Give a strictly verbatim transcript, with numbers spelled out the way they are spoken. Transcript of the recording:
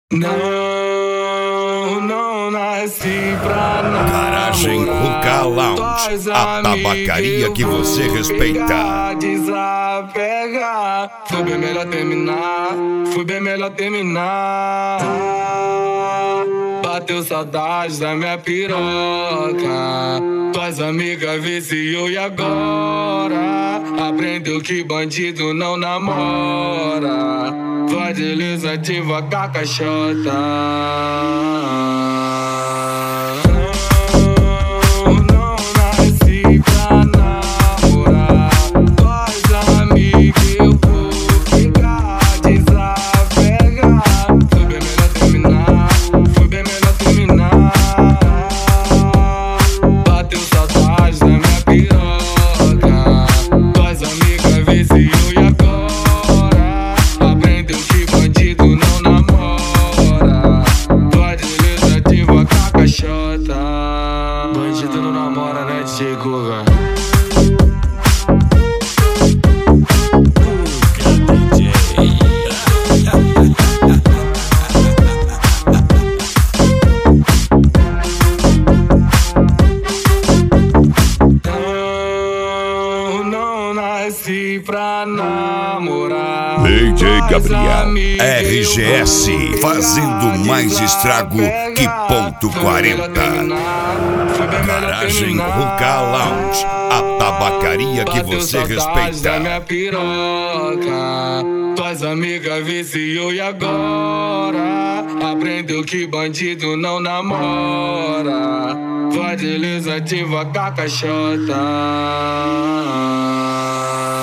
Não, não nasci pra namorar. Garagem Ruka Lounge, a tabacaria que você respeita. Desapegar, foi bem melhor terminar, foi bem melhor terminar. Bateu saudade da minha piroca, tuas amigas viciou e agora aprendeu que bandido não namora. Vai desativa com a caixota. Não, não nasci pra namorar. Tuas amigas eu vou ficar desapegar. Foi bem melhor terminar, foi bem melhor terminar. Bateu saudade da minha piroca, tuas amigas viciou e agora aprendeu que bandido não namora. Pode desativa com a caixota. Bandido não namora, né, D J Guga? Não, não nasci pra namorar. D J Gabriel, R G S, fazendo mais estrago que ponto quarenta. Garagem Ruka Lounge, a tabacaria que você respeita. Minha piroca, tuas amigas viciou e agora aprendeu que bandido não namora. Vai desativa com a caixota.